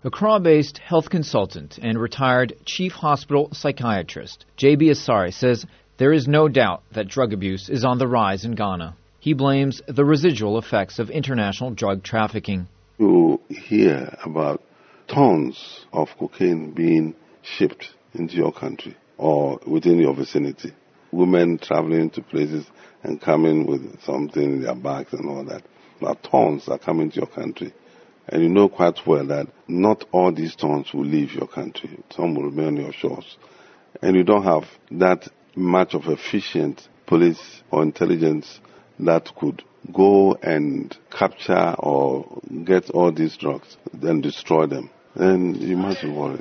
Accra-based health consultant and retired chief hospital psychiatrist J.B. Asare says there is no doubt that drug abuse is on the rise in Ghana. He blames the residual effects of international drug trafficking. You hear about tons of cocaine being shipped into your country or within your vicinity. Women traveling to places and coming with something in their bags and all that. Now, tons are coming to your country. And you know quite well that not all these tons will leave your country. Some will remain on your shores. And you don't have that much of efficient police or intelligence that could go and capture or get all these drugs and destroy them. And you must be worried.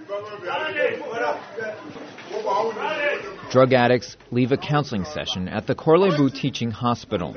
Drug addicts leave a counseling session at the Korle Bu Teaching Hospital.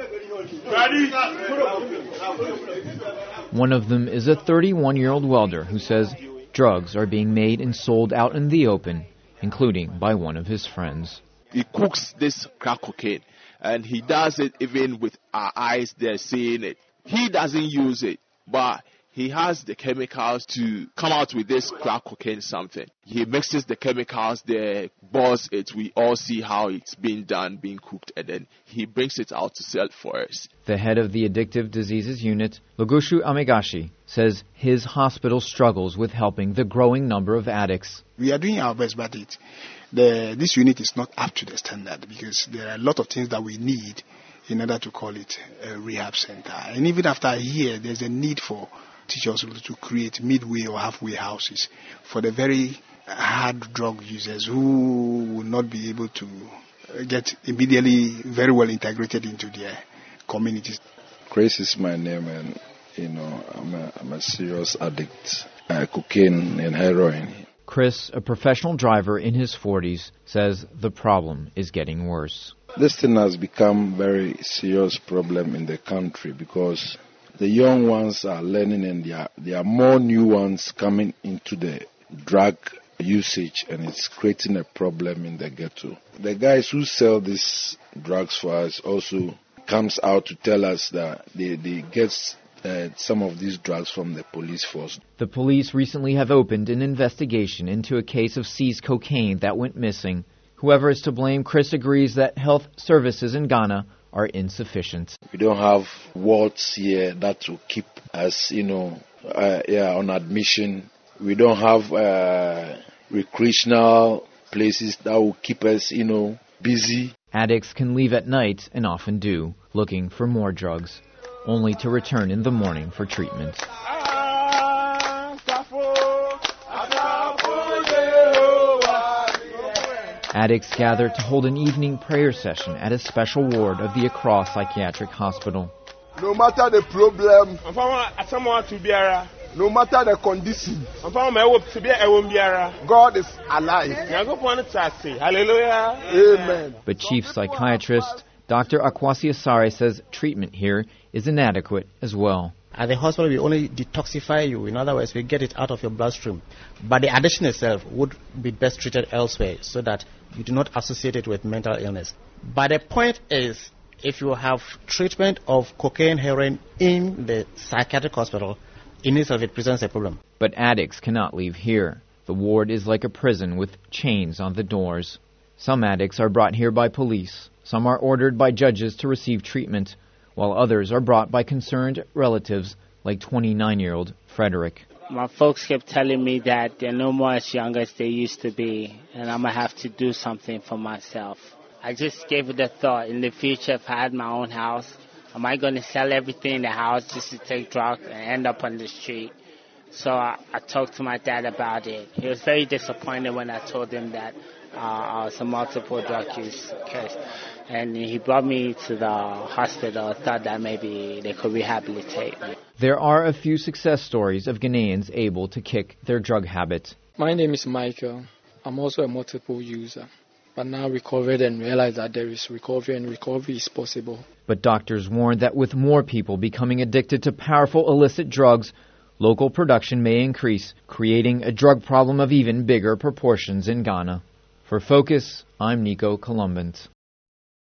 One of them is a 31-year-old welder who says drugs are being made and sold out in the open, including by one of his friends. He cooks this crack cocaine, and he does it even with our eyes there seeing it. He doesn't use it, but he has the chemicals to come out with this crack cocaine something. He mixes the chemicals there, boils it. We all see how it's being done, being cooked, and then he brings it out to sell for us. The head of the Addictive Diseases Unit, Logoshu Amegashi, says his hospital struggles with helping the growing number of addicts. We are doing our best, but this unit is not up to the standard because there are a lot of things that we need in order to call it a rehab center. And even after a year, there's a need for teachers to create midway or halfway houses for the very hard drug users who will not be able to get immediately very well integrated into their communities. Chris is my name, and I'm a serious addict, cocaine and heroin. Chris, a professional driver in his 40s, says the problem is getting worse. This thing has become a very serious problem in the country because the young ones are learning, and there are more new ones coming into the drug usage, and it's creating a problem in the ghetto. The guys who sell these drugs for us also comes out to tell us that they get some of these drugs from the police force. The police recently have opened an investigation into a case of seized cocaine that went missing. Whoever is to blame, Chris agrees that health services in Ghana are insufficient. We don't have wards here that will keep us, on admission. We don't have recreational places that will keep us, busy. Addicts can leave at night, and often do, looking for more drugs, only to return in the morning for treatment. Addicts gather to hold an evening prayer session at a special ward of the Accra Psychiatric Hospital. No matter the problem, no matter the condition, God is alive. Hallelujah. Amen. But Chief Psychiatrist Dr. Akwasi Asare says treatment here is inadequate as well. At the hospital, we only detoxify you. In other words, we get it out of your bloodstream. But the addiction itself would be best treated elsewhere so that you do not associate it with mental illness. But the point is, if you have treatment of cocaine, heroin in the psychiatric hospital, in itself it presents a problem. But addicts cannot leave here. The ward is like a prison with chains on the doors. Some addicts are brought here by police. Some are ordered by judges to receive treatment, while others are brought by concerned relatives like 29-year-old Frederick. My folks kept telling me that they're no more as young as they used to be, and I'm going to have to do something for myself. I just gave it a thought. In the future, if I had my own house, am I going to sell everything in the house just to take drugs and end up on the street? So I talked to my dad about it. He was very disappointed when I told him that I was a multiple drug use case. And he brought me to the hospital, thought that maybe they could rehabilitate me. There are a few success stories of Ghanaians able to kick their drug habit. My name is Michael. I'm also a multiple user, but now recovered and realized that there is recovery, and recovery is possible. But doctors warn that with more people becoming addicted to powerful illicit drugs, local production may increase, creating a drug problem of even bigger proportions in Ghana. For Focus, I'm Nico Columbant.